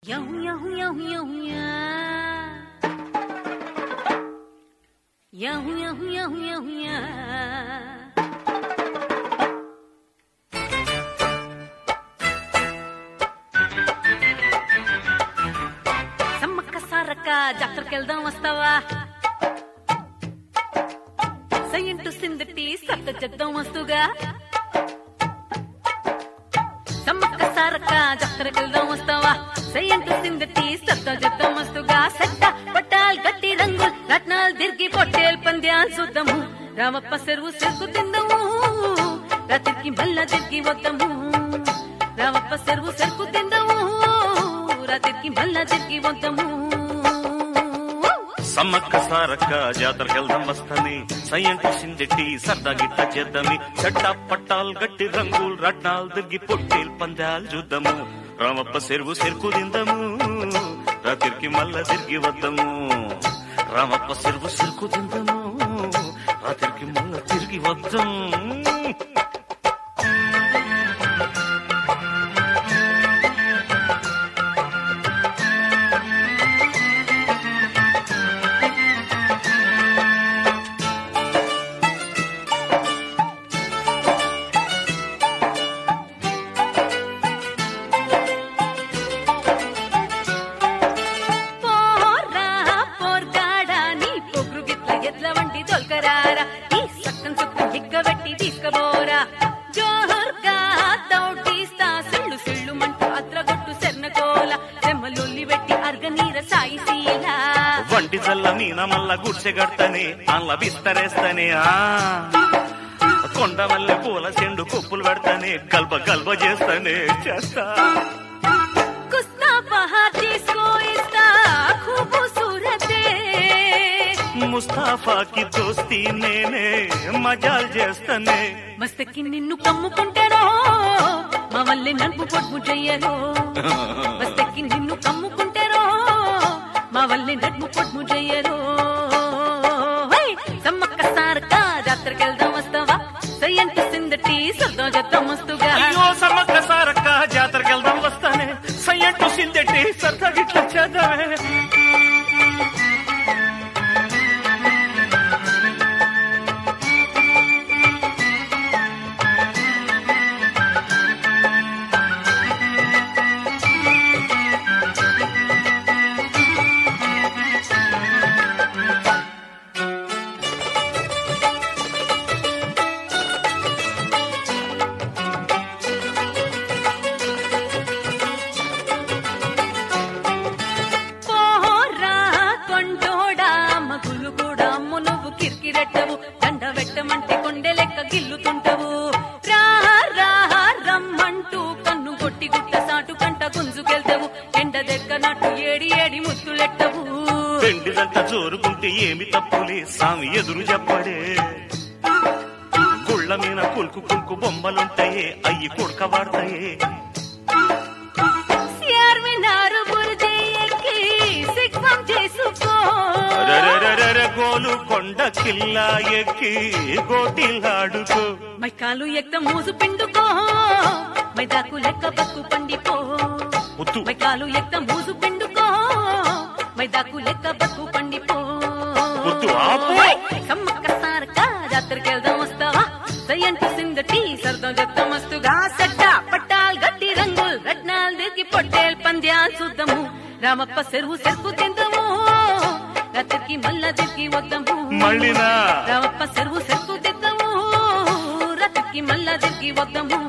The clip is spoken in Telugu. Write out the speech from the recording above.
సమ్మక్క సారక్క జాతరకెళ్దాం వస్తావా? సయ్యంటు సిందటి సత్త చేద్దాం వస్తుగా. సమ్మక్క సారక్క జాతరకెళ్దాం వస్తావా? సయ్యంటు సిందటి సత్త చేద్దాం వస్తుగా. సట్ట పట్టాల్ గట్టి రంగులు రత్నాలు తిరిగి పొట్టేల్ పంద్యాలు చూద్దాము. రామప్ప చెరువు చెరుకు తిందాము, రాత్రికి మళ్ళా తిరిగి వద్దాము. రామప్ప చెరువు చెరుకు తిందాము, రాత్రికి మళ్ళా తిరిగి వద్దాము. సమ్మక్క సారక్క జాతరకెళ్దాం వస్తాని, సయ్యంటు సిందెట్టి సరదా గిట్ట చేద్దామి. చట్ట పట్టాలు గట్టి రంగులు రట్నాలు దిగ్గి పొట్టేలు పందాలు చూద్దాము. రామప్ప చెరువు చెరుకు తిందాము, రాత్రికి మళ్ళా తిరిగి వద్దాము. రామప్ప చెరువు చెరుకు తిందాము, రాత్రికి మళ్ళా తిరిగి వద్దాము. వంటి జల్ల మీన మల్ల గుడ్సెగడతనే అల్ల బిస్తరేస్తనే. కొండ మల్లె పూల చెండు కొప్పులు పెడతానే, గల్బ గల్బ చేస్తానే చేస్తా. ముస్తాఫాకి దోస్తి నేనే మజాల్ చేస్తానే. మస్తకి నిన్ను కమ్ముకుంటారో మా వల్లే నన్ను పొడుము చెయ్యరో. మస్తకి నిన్ను కమ్ముకుంటారో మా వల్లే నన్ను పొడుము చెయ్యరో. సమ్మక్క సారక్క జాతరకెళ్దాం వస్తావా? సయ్యంటు సిందటి సరదా చేద్దాం వస్తుగా. అయ్యో సమ్మక్క సారక్క జాతరకెళ్దాం వస్తానే, సయ్యంటు సిందెట్టి సరదా గిట్ల చేద్దామే. దండ పెట్టమంటే కొండె లెక్క గిల్లుతుంటవు. రా రా రమ్మంటూ కన్ను కొట్టి గుట్ట సాటు కంట గుంజుకెళ్తావు. ఎండ దగ్గనట్టు ఏడి ఏడి ముత్తులెట్టవు. పెండిదంట జోరుకుంటే ఏమి తప్పులే సామి ఎదురు చెప్పడే. గుళ్ళ మీద కుల్కు కుల్కు బొమ్మలుంటాయే, అయ్యి కొడుక వాడతాయే. గోలు కొండ కిల్లా ఎక్కి గోటిలాడుకో. మైకాలు ఎక్క మూసు పిండుకో, మైదాకు లెక్క బక్కు పండిపో. మైకాలు ఎక్క మూసు పిండుకో, మైదాకు లెక్క బక్కు పండిపో. సమ్మక్క సారక్క జాతరకెళ్దాం వస్తావా? సయ్యంటు సిందటి సరదా చేద్దాం వస్తుగా. సట్ట పట్టాల్ గట్టి రంగులు రత్నాలు దిగి పొట్టేల్ పంద్యాలు చూద్దాము. రామప్ప చెరువు చెరుకు తిందాము, రాత్రికి మళ్ళా తిరిగి వద్దాము. మళ్ళీనా రామప్ప చెరువు చెరుకు తిందాము, రాత్రికి మళ్ళా తిరిగి వద్దాము.